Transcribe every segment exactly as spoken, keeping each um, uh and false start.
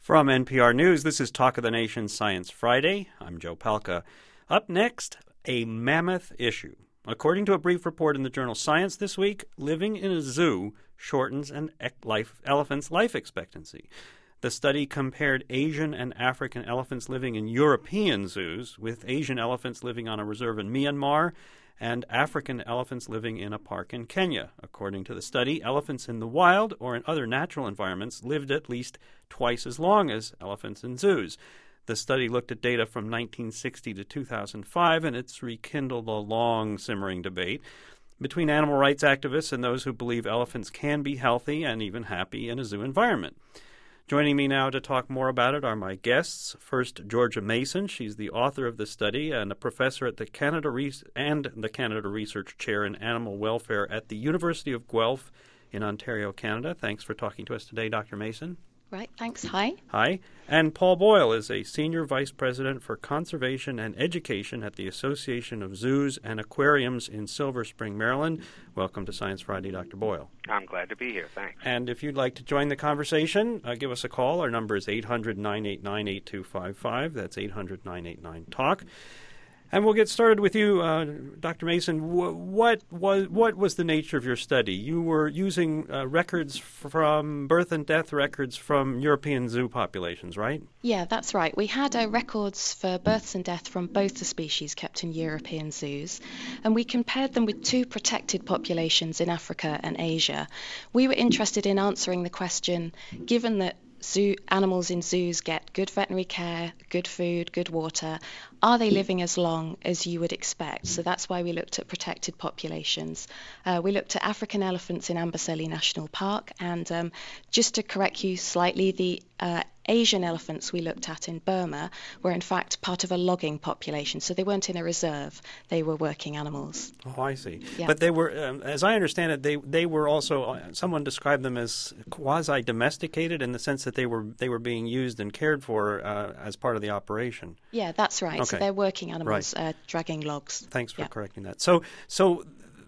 From N P R News, this is Talk of the Nation Science Friday. I'm Joe Palca. Up next, a mammoth issue. According to a brief report in the journal Science this week, living in a zoo shortens an life, elephant's life expectancy. The study compared Asian and African elephants living in European zoos with Asian elephants living on a reserve in Myanmar and African elephants living in a park in Kenya. According to the study, elephants in the wild or in other natural environments lived at least twice as long as elephants in zoos. The study looked at data from nineteen sixty to two thousand five, and it's rekindled a long simmering debate between animal rights activists and those who believe elephants can be healthy and even happy in a zoo environment. Joining me now to talk more about it are my guests. First, Georgia Mason. She's the author of the study and a professor at the Canada Re- and the Canada Research Chair in Animal Welfare at the University of Guelph in Ontario, Canada. Thanks for talking to us today, Doctor Mason. Right, thanks. Hi. Hi. And Paul Boyle is a Senior Vice President for Conservation and Education at the Association of Zoos and Aquariums in Silver Spring, Maryland. Welcome to Science Friday, Doctor Boyle. I'm glad to be here. Thanks. And if you'd like to join the conversation, uh, give us a call. Our number is eight hundred, nine eight nine, eight two five five. That's eight hundred, nine eight nine, talk. And we'll get started with you, uh, Doctor Mason. What was what was the nature of your study? You were using uh, records from birth and death records from European zoo populations, right? Yeah, that's right. We had uh, records for births and death from both the species kept in European zoos, and we compared them with two protected populations in Africa and Asia. We were interested in answering the question, given that zoo animals in zoos get good veterinary care, good food, good water, are they living as long as you would expect? So that's why we looked at protected populations. Uh, we looked at African elephants in Amboseli National Park, and um, just to correct you slightly, the uh, Asian elephants we looked at in Burma were in fact part of a logging population, so they weren't in a reserve, they were working animals. Oh, I see. Yeah. But they were, um, as I understand it, they they were also, uh, someone described them as quasi-domesticated in the sense that they were they were being used and cared for uh, as part of the operation. Yeah, that's right. Okay. So they're working animals, Right. uh, dragging logs. Thanks for Yeah. correcting that. So, so,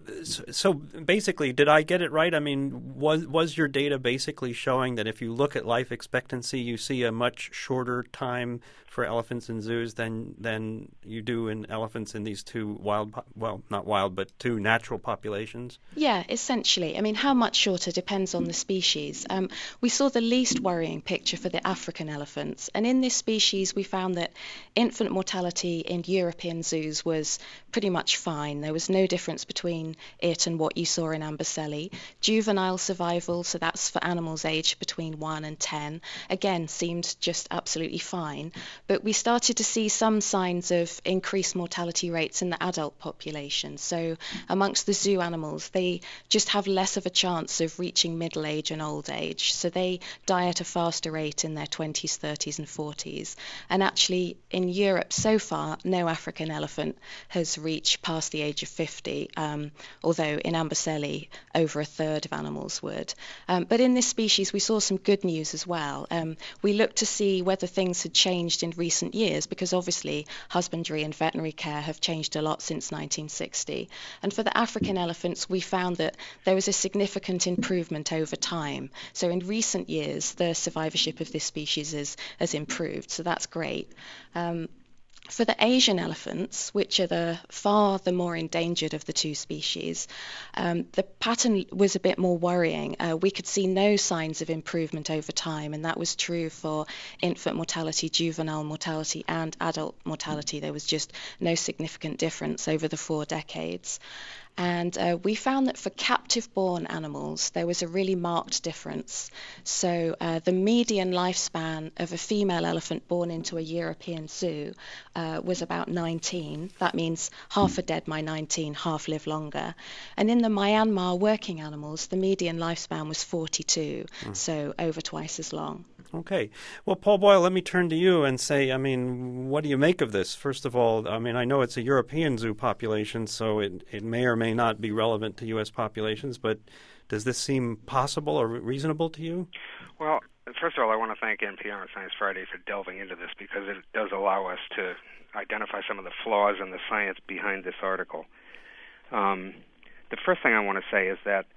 so basically, did I get it right? I mean, was was your data basically showing that if you look at life expectancy, you see a much shorter time for elephants in zoos than than you do in elephants in these two wild, po- well, not wild, but two natural populations? Yeah, essentially. I mean, how much shorter depends on the species. Um, we saw the least worrying picture for the African elephants, and in this species we found that infant mortality in European zoos was pretty much fine. There was no difference between it and what you saw in Amboseli. Juvenile survival, so that's for animals aged between one and ten, again seemed just absolutely fine. But we started to see some signs of increased mortality rates in the adult population. So amongst the zoo animals, they just have less of a chance of reaching middle age and old age. So they die at a faster rate in their twenties, thirties and forties. And actually in Europe so far, no African elephant has reached past the age of fifty, um, although in Amboseli over a third of animals would. Um, but in this species we saw some good news as well. Um, we looked to see whether things had changed in recent years, because obviously husbandry and veterinary care have changed a lot since nineteen sixty. And for the African elephants, we found that there was a significant improvement over time. So in recent years, the survivorship of this species is, has improved, so that's great. Um, For the Asian elephants, which are the far the more endangered of the two species, um, the pattern was a bit more worrying. Uh, we could see no signs of improvement over time, and that was true for infant mortality, juvenile mortality, and adult mortality. There was just no significant difference over the four decades. And uh, we found that for captive-born animals, there was a really marked difference. So uh, the median lifespan of a female elephant born into a European zoo uh, was about nineteen. That means half are dead by nineteen, half live longer. And in the Myanmar working animals, the median lifespan was forty-two, mm. so over twice as long. Okay. Well, Paul Boyle, let me turn to you and say, I mean, what do you make of this? First of all, I mean, I know it's a European zoo population, so it, it may or may not be relevant to U S populations, but does this seem possible or reasonable to you? Well, first of all, I want to thank N P R and Science Friday for delving into this, because it does allow us to identify some of the flaws in the science behind this article. Um, the first thing I want to say is that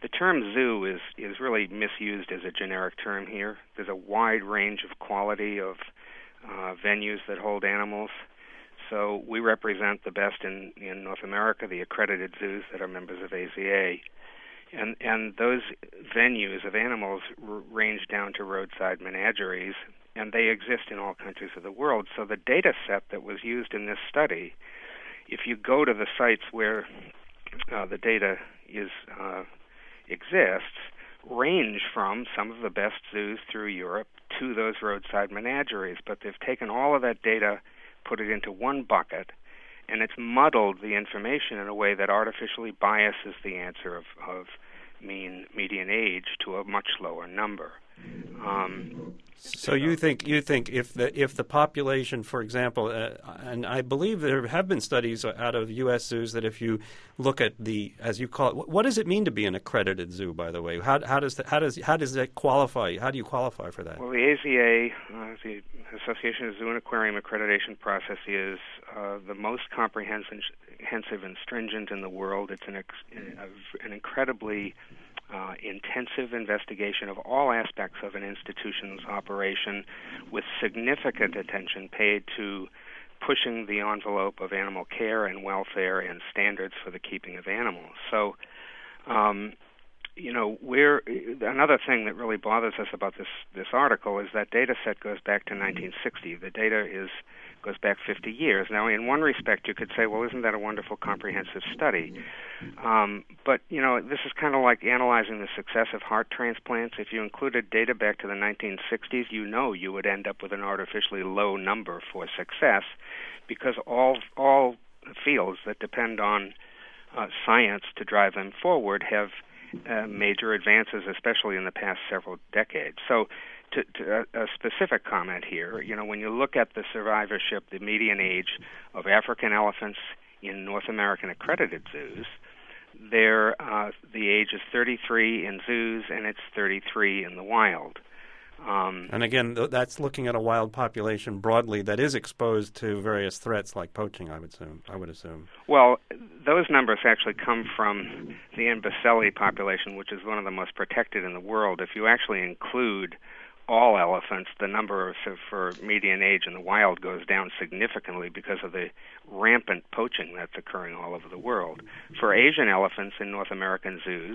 the term zoo is, is really misused as a generic term here. There's a wide range of quality of uh, venues that hold animals. So we represent the best in, in North America, the accredited zoos that are members of A Z A. And, and those venues of animals r- range down to roadside menageries, and they exist in all countries of the world. So the data set that was used in this study, if you go to the sites where uh, the data is uh, exists, range from some of the best zoos through Europe to those roadside menageries. But they've taken all of that data, put it into one bucket, and it's muddled the information in a way that artificially biases the answer of, of mean median age to a much lower number. Um, so you think you think if the if the population, for example, uh, and I believe there have been studies out of U S zoos that if you look at the, as you call it, what does it mean to be an accredited zoo? By the way, how how does that, how does how does that qualify? How do you qualify for that? Well, the A Z A, uh, the Association of Zoo and Aquarium Accreditation process, is uh, the most comprehensive and stringent in the world. It's an ex- an incredibly Uh, intensive investigation of all aspects of an institution's operation, with significant attention paid to pushing the envelope of animal care and welfare and standards for the keeping of animals. So, um, you know, we're, another thing that really bothers us about this, this article is that data set goes back to nineteen sixty. The data is goes back fifty years. Now, in one respect, you could say, well, isn't that a wonderful comprehensive study? Um, but, you know, this is kind of like analyzing the success of heart transplants. If you included data back to the nineteen sixties, you know you would end up with an artificially low number for success, because all all fields that depend on uh, science to drive them forward have uh, major advances, especially in the past several decades. So to, to a, a specific comment here, you know, when you look at the survivorship, the median age of African elephants in North American accredited zoos, there uh, the age is thirty-three in zoos, and it's thirty-three in the wild. Um, and again, th- that's looking at a wild population broadly that is exposed to various threats like poaching, I would assume. I would assume. Well, those numbers actually come from the Inverselli population, which is one of the most protected in the world. If you actually include all elephants, the number of, for median age in the wild goes down significantly because of the rampant poaching that's occurring all over the world. For Asian elephants in North American zoos,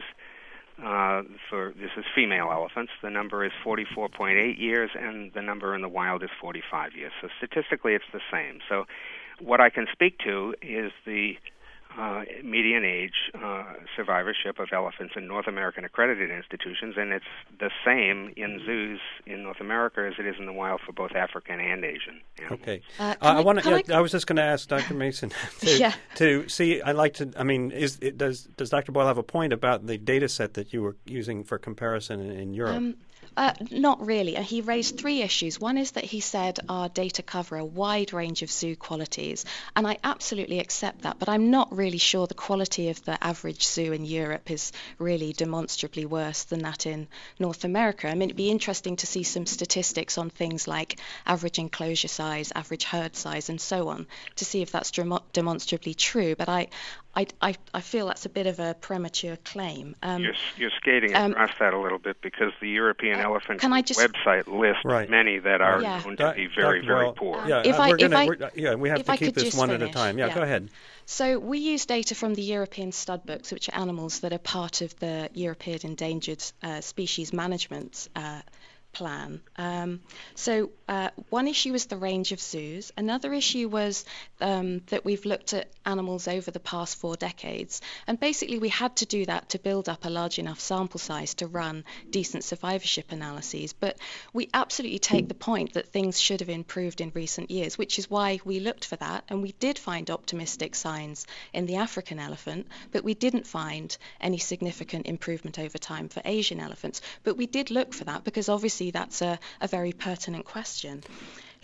Uh, for this is female elephants, the number is forty-four point eight years, and the number in the wild is forty-five years. So statistically, it's the same. So what I can speak to is the uh, median age uh, survivorship of elephants in North American accredited institutions, and it's the same in zoos in North America as it is in the wild for both African and Asian animals. Okay. Uh, uh, I, I, want to. I, yeah, I was just going to ask Doctor Mason to, yeah. to see. I like to. I mean, is it, does does Doctor Boyle have a point about the data set that you were using for comparison in, in Europe? Um, Uh, not really. He raised three issues. One is that he said our data cover a wide range of zoo qualities, and I absolutely accept that, but I'm not really sure the quality of the average zoo in Europe is really demonstrably worse than that in North America. I mean, it'd be interesting to see some statistics on things like average enclosure size, average herd size, and so on, to see if that's demo- demonstrably true, but I, I, I, I feel that's a bit of a premature claim. Um, you're, you're skating um, across that a little bit, because the European uh, Elephant can I just, website lists right. many that are yeah. known to be very, Doc, very well, poor. Um, Yeah, if uh, I, we're if gonna, I, we're, yeah, we have if to I keep could this just one finish. at a time. Yeah, yeah, go ahead. So we use data from the European stud books, which are animals that are part of the European Endangered uh, Species Management uh, Plan. Um, so uh, one issue was the range of zoos. Another issue was um, that we've looked at animals over the past four decades. And basically we had to do that to build up a large enough sample size to run decent survivorship analyses. But we absolutely take the point that things should have improved in recent years, which is why we looked for that. And we did find optimistic signs in the African elephant, but we didn't find any significant improvement over time for Asian elephants. But we did look for that because obviously that's a, a very pertinent question.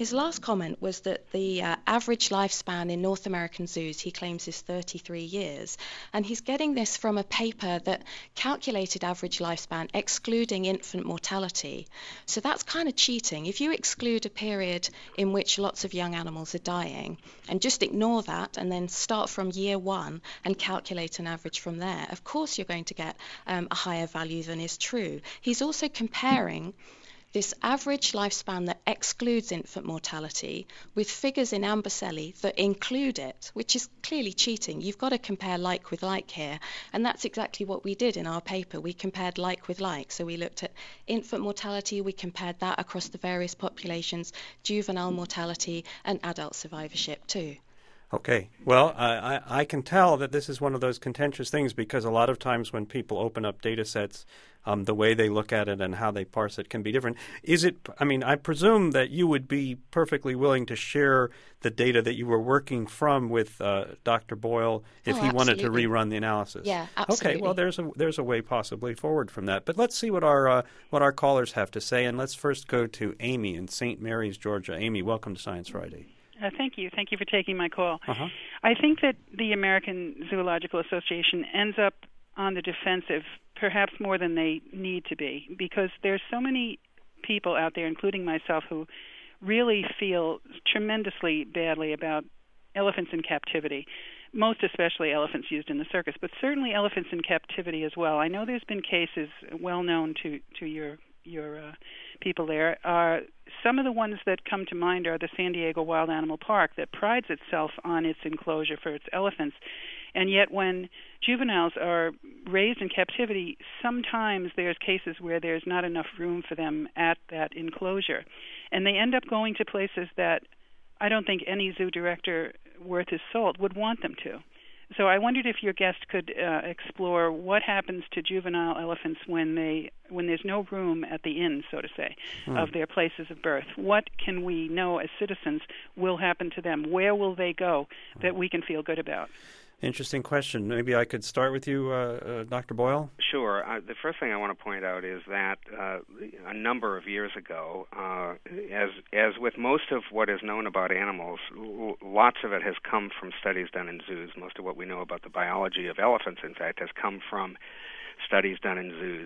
His last comment was that the uh, average lifespan in North American zoos, he claims, is thirty-three years. And he's getting this from a paper that calculated average lifespan excluding infant mortality. So that's kind of cheating. If you exclude a period in which lots of young animals are dying and just ignore that and then start from year one and calculate an average from there, of course you're going to get um, a higher value than is true. He's also comparing this average lifespan that excludes infant mortality with figures in Ambercelli that include it, which is clearly cheating. You've got to compare like with like here, and that's exactly what we did in our paper. We compared like with like, so we looked at infant mortality, we compared that across the various populations, juvenile mortality, and adult survivorship too. Okay. Well, I, I, I can tell that this is one of those contentious things because a lot of times when people open up data sets, um, the way they look at it and how they parse it can be different. Is it, I mean, I presume that you would be perfectly willing to share the data that you were working from with uh, Doctor Boyle if oh, he absolutely. wanted to rerun the analysis. Yeah, absolutely. Okay, well, there's a, there's a way possibly forward from that. But let's see what our, uh, what our callers have to say. And let's first go to Amy in Saint Mary's, Georgia. Amy, welcome to Science Friday. Uh, thank you. Thank you for taking my call. Uh-huh. I think that the American Zoological Association ends up on the defensive perhaps more than they need to be, because there's so many people out there, including myself, who really feel tremendously badly about elephants in captivity, most especially elephants used in the circus, but certainly elephants in captivity as well. I know there's been cases well known to, to your your uh, people there. Uh, some of the ones that come to mind are the San Diego Wild Animal Park that prides itself on its enclosure for its elephants. And yet when juveniles are raised in captivity, sometimes there's cases where there's not enough room for them at that enclosure. And they end up going to places that I don't think any zoo director worth his salt would want them to. So I wondered if your guest could uh, explore what happens to juvenile elephants when they when there's no room at the inn, so to say, hmm. of their places of birth. What can we know as citizens will happen to them? Where will they go that we can feel good about? Interesting question. Maybe I could start with you, uh, uh, Doctor Boyle? Sure. Uh, the first thing I want to point out is that uh, a number of years ago, uh, as as with most of what is known about animals, l- lots of it has come from studies done in zoos. Most of what we know about the biology of elephants, in fact, has come from studies done in zoos.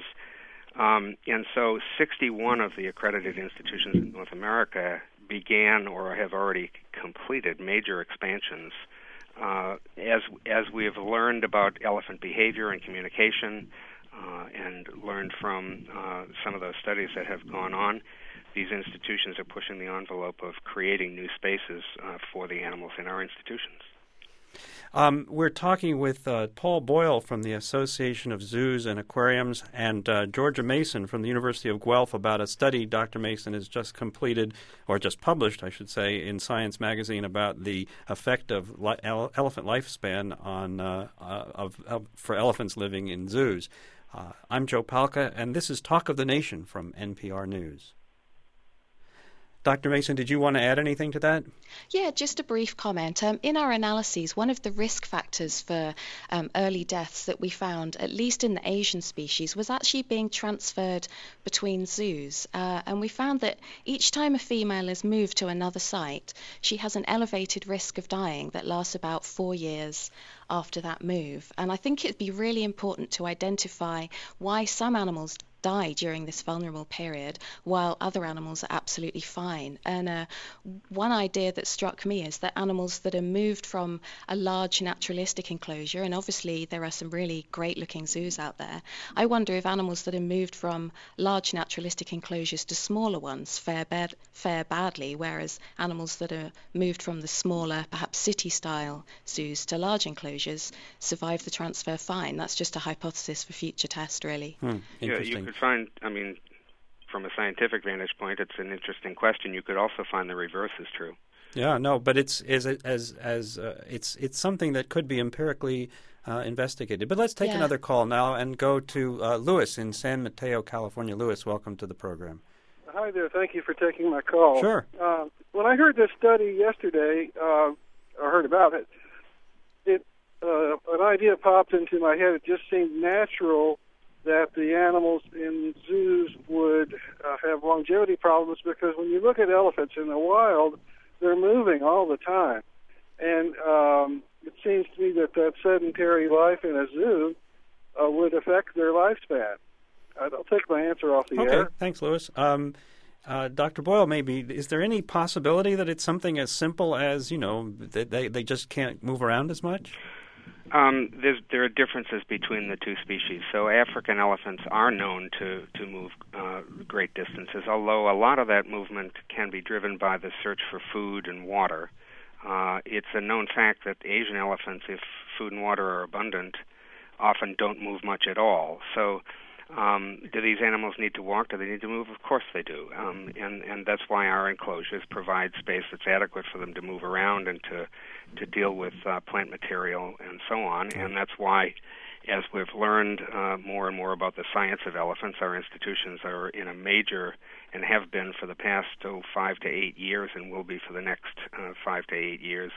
Um, and so sixty-one of the accredited institutions in North America began or have already completed major expansions Uh, as as we have learned about elephant behavior and communication, uh, and learned from uh, some of those studies that have gone on, these institutions are pushing the envelope of creating new spaces uh, for the animals in our institutions. Um, we're talking with uh, Paul Boyle from the Association of Zoos and Aquariums and uh, Georgia Mason from the University of Guelph about a study Doctor Mason has just completed, or just published, I should say, in Science magazine about the effect of li- ele- elephant lifespan on uh, uh, of, of, for elephants living in zoos. Uh, I'm Joe Palca, and this is Talk of the Nation from N P R News. Doctor Mason, did you want to add anything to that? Yeah, just a brief comment. Um, in our analyses, one of the risk factors for um, early deaths that we found, at least in the Asian species, was actually being transferred between zoos. Uh, and we found that each time a female is moved to another site, she has an elevated risk of dying that lasts about four years after that move. And I think it'd be really important to identify why some animals die during this vulnerable period while other animals are absolutely fine. And uh, one idea that struck me is that animals that are moved from a large naturalistic enclosure, and obviously there are some really great looking zoos out there, I wonder if animals that are moved from large naturalistic enclosures to smaller ones fare, bad, fare badly, whereas animals that are moved from the smaller, perhaps city style zoos to large enclosures survive the transfer fine. That's just a hypothesis for future test, really. Hmm, interesting. Yeah, you could find, I mean, from a scientific vantage point, it's an interesting question. You could also find the reverse is true. Yeah, no, but it's as as as uh, it's it's something that could be empirically uh, investigated. But let's take yeah. another call now and go to uh, Louis in San Mateo, California. Louis, welcome to the program. Hi there. Thank you for taking my call. Sure. Uh, when I heard this study yesterday, uh, or heard about it, it uh, an idea popped into my head. It just seemed natural that the animals in zoos would uh, have longevity problems, because when you look at elephants in the wild, they're moving all the time. And um, it seems to me that that sedentary life in a zoo uh, would affect their lifespan. I'll take my answer off the okay, air. Okay, thanks, Lewis. Um, uh, Doctor Boyle, maybe, is there any possibility that it's something as simple as, you know, that they, they just can't move around as much? Um, there are differences between the two species. So African elephants are known to, to move uh, great distances, although a lot of that movement can be driven by the search for food and water. Uh, it's a known fact that Asian elephants, if food and water are abundant, often don't move much at all. So um, do these animals need to walk? Do they need to move? Of course they do. Um, and, and that's why our enclosures provide space that's adequate for them to move around and to, to deal with uh, plant material and so on. And that's why, as we've learned uh, more and more about the science of elephants, our institutions are in a major, and have been for the past oh, five to eight years and will be for the next uh, five to eight years,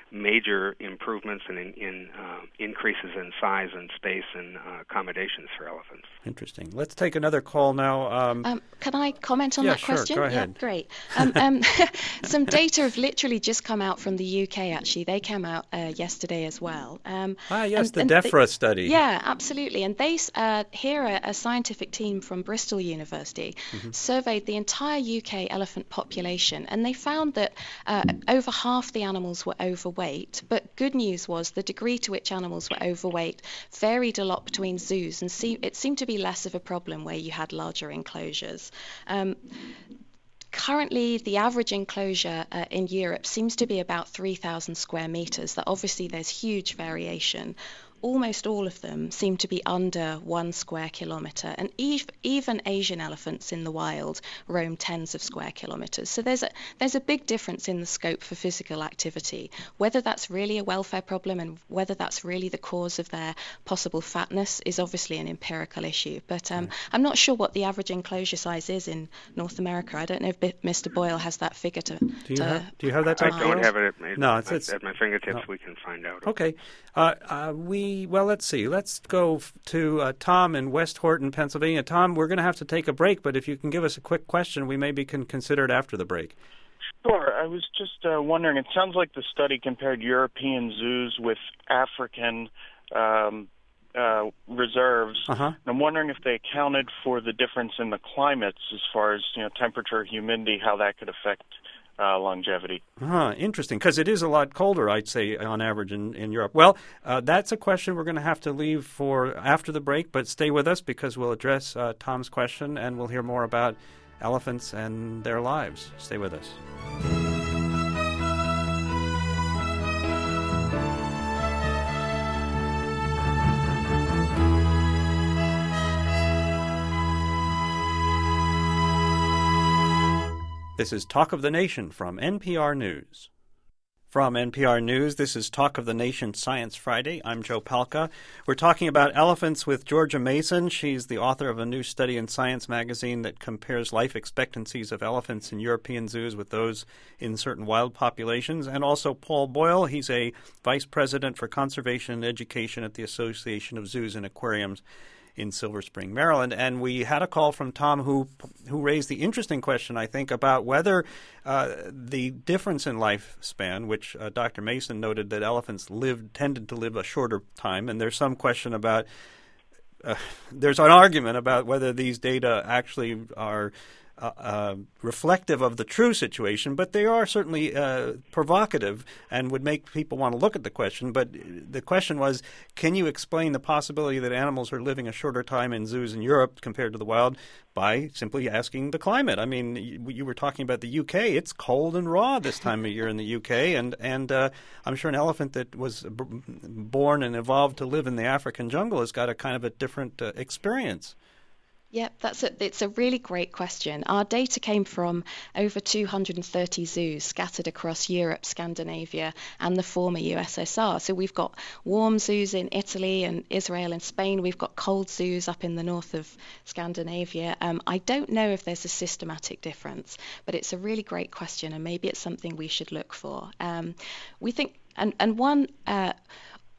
major improvements and in, in, uh, increases in size and space and uh, accommodations for elephants. Interesting. Let's take another call now. Um, um, can I comment on yeah, that sure, question? Go ahead. Yeah, great. Um, um, some data have literally just come out from the U K, actually. They came out uh, yesterday as well. Um, ah, yes, and, the and DEFRA they, study. Yeah, absolutely. And they, uh, here, a, a scientific team from Bristol University mm-hmm. surveyed the entire U K elephant population, and they found that uh, over half the animals were overweight. But good news was the degree to which animals were overweight varied a lot between zoos, and see, it seemed to be less of a problem where you had larger enclosures. Um, Currently, the average enclosure uh, in Europe seems to be about three thousand square meters. That obviously there's huge variation. Almost all of them seem to be under one square kilometre, and ev- even Asian elephants in the wild roam tens of square kilometres. So there's a there's a big difference in the scope for physical activity. Whether that's really a welfare problem and whether that's really the cause of their possible fatness is obviously an empirical issue. But um, right. I'm not sure what the average enclosure size is in North America. I don't know if Mister Boyle has that figure to. Do you to have Do you have that? I don't have it at my, no, it's, it's, at my fingertips. No. We can find out. Okay, uh, uh, we. Well, let's see. Let's go f- to uh, Tom in West Horton, Pennsylvania. Tom, we're going to have to take a break, but if you can give us a quick question, we maybe can consider it after the break. Sure. I was just uh, wondering, it sounds like the study compared European zoos with African um, uh, reserves. Uh-huh. And I'm wondering if they accounted for the difference in the climates as far as, you know, temperature, humidity, how that could affect Uh, longevity. Huh, interesting, because it is a lot colder, I'd say, on average in, in Europe. Well, uh, that's a question we're going to have to leave for after the break, but stay with us because we'll address uh, Tom's question and we'll hear more about elephants and their lives. Stay with us. This is Talk of the Nation from N P R News. From N P R News, this is Talk of the Nation Science Friday. I'm Joe Palca. We're talking about elephants with Georgia Mason. She's the author of a new study in Science magazine that compares life expectancies of elephants in European zoos with those in certain wild populations. And also Paul Boyle. He's a vice president for conservation and education at the Association of Zoos and Aquariums in Silver Spring, Maryland. And we had a call from Tom who who raised the interesting question, I think, about whether uh, the difference in lifespan, which uh, Doctor Mason noted that elephants lived tended to live a shorter time, and there's some question about, uh, there's an argument about whether these data actually are Uh, uh, reflective of the true situation, but they are certainly uh, provocative and would make people want to look at the question. But the question was, can you explain the possibility that animals are living a shorter time in zoos in Europe compared to the wild by simply asking the climate? I mean, you, you were talking about the U K. It's cold and raw this time of year in the U K, and, and uh, I'm sure an elephant that was b- born and evolved to live in the African jungle has got a kind of a different uh, experience. Yep, that's a, it's a really great question. Our data came from over two hundred thirty zoos scattered across Europe, Scandinavia, and the former U S S R. So we've got warm zoos in Italy and Israel and Spain. We've got cold zoos up in the north of Scandinavia. Um, I don't know if there's a systematic difference, but it's a really great question, and maybe it's something we should look for. Um, we think, and, and one... Uh,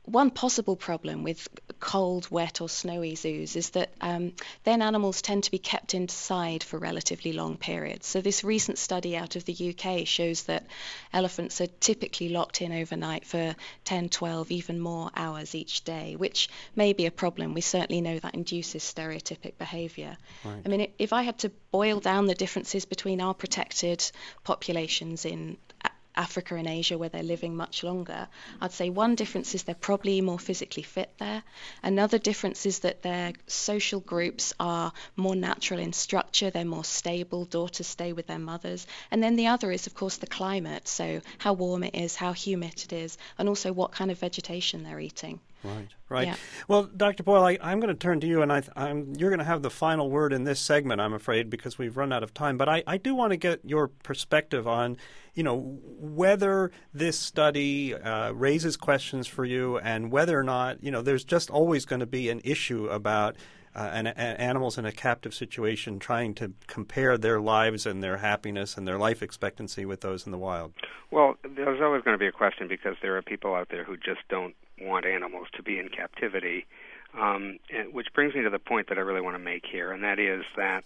one possible problem with cold, wet or snowy zoos is that um, then animals tend to be kept inside for relatively long periods. So this recent study out of the U K shows that elephants are typically locked in overnight for ten, twelve, even more hours each day, which may be a problem. We certainly know that induces stereotypic behaviour. Right. I mean, if I had to boil down the differences between our protected populations in Africa and Asia, where they're living much longer, I'd say one difference is they're probably more physically fit there. Another difference is that their social groups are more natural in structure, they're more stable, daughters stay with their mothers. And then the other is, of course, the climate, so how warm it is, how humid it is, and also what kind of vegetation they're eating. Right, right. Yeah. Well, Doctor Boyle, I, I'm going to turn to you, and I, I'm, you're going to have the final word in this segment, I'm afraid, because we've run out of time. But I, I do want to get your perspective on, you know, whether this study uh, raises questions for you, and whether or not, you know, there's just always going to be an issue about uh, an, an animals in a captive situation trying to compare their lives and their happiness and their life expectancy with those in the wild. Well, there's always going to be a question because there are people out there who just don't want animals to be in captivity, um, and, which brings me to the point that I really want to make here, and that is that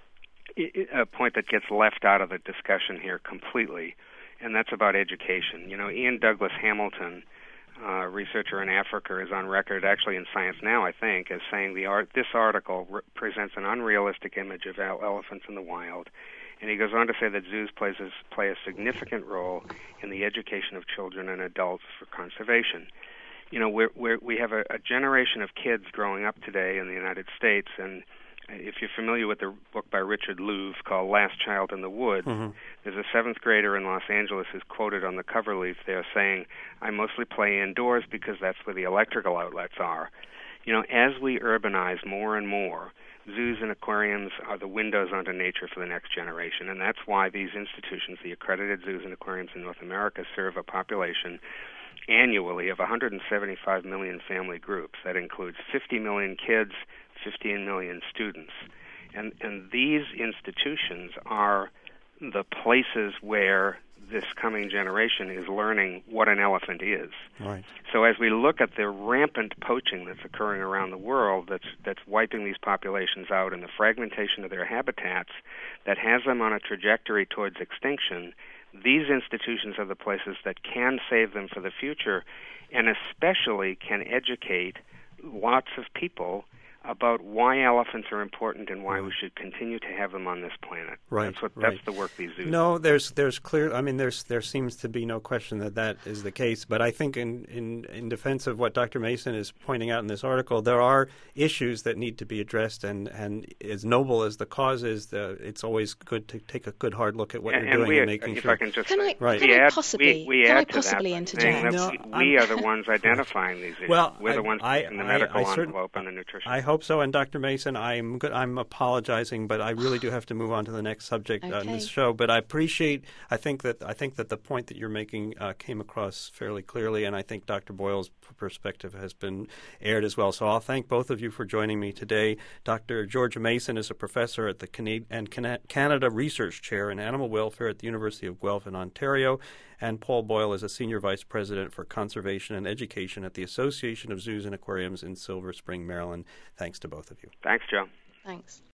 it, a point that gets left out of the discussion here completely, and that's about education. You know, Ian Douglas Hamilton, uh, researcher in Africa, is on record, actually in Science Now, I think, as saying the art, this article re- presents an unrealistic image of el- elephants in the wild. And he goes on to say that zoos plays a, play a significant role in the education of children and adults for conservation. You know, we're, we're, we have a, a generation of kids growing up today in the United States, and if you're familiar with the book by Richard Louv called Last Child in the Woods, mm-hmm. there's a seventh grader in Los Angeles who's quoted on the cover leaf there saying, "I mostly play indoors because that's where the electrical outlets are." You know, as we urbanize more and more, zoos and aquariums are the windows onto nature for the next generation, and that's why these institutions, the accredited zoos and aquariums in North America, serve a population annually of one hundred seventy-five million family groups. That includes fifty million kids, fifteen million students. And, and these institutions are the places where this coming generation is learning what an elephant is. Right. So as we look at the rampant poaching that's occurring around the world, that's that's wiping these populations out, and the fragmentation of their habitats that has them on a trajectory towards extinction, these institutions are the places that can save them for the future, and especially can educate lots of people about why elephants are important and why we should continue to have them on this planet. Right, that's what right. that's the work these zoos do. No, there's there's clear. I mean, there's there seems to be no question that that is the case. But I think in, in, in defense of what Doctor Mason is pointing out in this article, there are issues that need to be addressed. And, and as noble as the cause is, the, it's always good to take a good hard look at what and, you're and doing we, and making if sure. I can just can say, I, right. can we I add, possibly, we, we can add I to possibly that interject? No, we, we are the ones identifying these issues. Well, We're the I, ones I, in the I, medical I, I envelope and the nutrition. I hope so. And Doctor Mason, I'm good. I'm apologizing, but I really do have to move on to the next subject okay. on this show. But I appreciate. I think that I think that the point that you're making uh, came across fairly clearly, and I think Doctor Boyle's perspective has been aired as well. So I'll thank both of you for joining me today. Doctor Georgia Mason is a professor at the Canada, and Canada Research Chair in Animal Welfare at the University of Guelph in Ontario, and Paul Boyle is a senior vice president for conservation and education at the Association of Zoos and Aquariums in Silver Spring, Maryland. Thanks to both of you. Thanks, Joe. Thanks.